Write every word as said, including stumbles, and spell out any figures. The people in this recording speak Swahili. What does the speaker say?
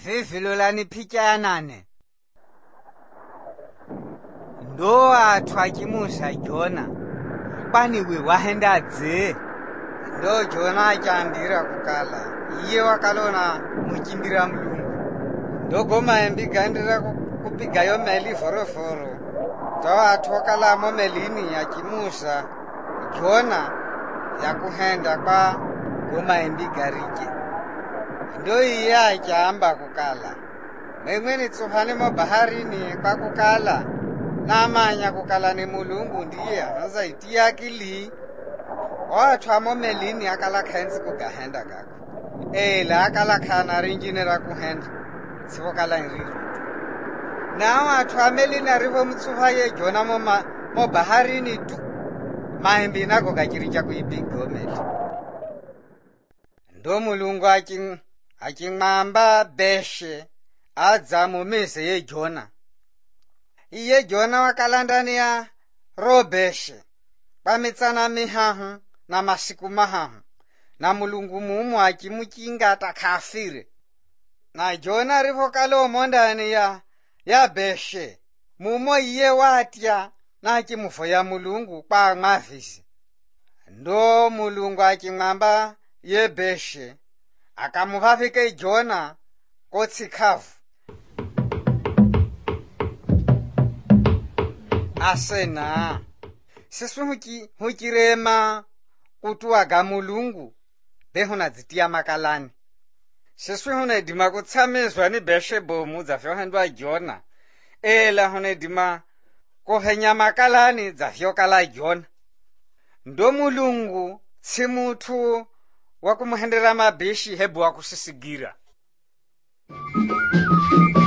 Vivi lolani pijanane. Ndo atwakimusa Jona. Bani we wahenda dze. Ndo Jona achambira kukala. Iye wakalona muchimbira Mulungu. Ndo goma embigandira kupiga yo meli foroforo. Ndo atwakala mo melini yakimusa Jona yakuhenda kwa goma embigarike. Ndo iye achamba kukala. Memweni tsuhane mo baharini kwa kukala. Namanya kukala ni Mulungu ndiye anaza iti akili. Watwa mo melini akala khensi kugahenda kako. Ela akala khana rinjini ra kuhenda. Sivokala nriru. Na watwa melini arivo mtsuha ye Jona mo, ma, mo baharini tu. Maembi nako kachiricha kuibigomeli. Ndo Mulungu aking aking'amba beshe adza mumise ye Jona. Iye Jona wakalanda ya robeshe pamitsana mihahu na masiku mahahu na Mulungu mumu akimukinga atakafire. Na Jona rivokalo mondani ya ya beshe mumo iye watya na akimufo ya Mulungu kwa mavisi. Ndo Mulungu aking'amba ye beshe akamuvavike Jona kotsikavu. Asena sesu huki hukirema kutuaga Mulungu behuna zitia makalani. Sesu huna dima kutsamezwa ni beshe bomu za fyohendwa Jona. Ela huna dima kohenya makalani za fyokala Jona. Ndo Mulungu tsimutu wakumuhendera mabishi hebu wakusisigira.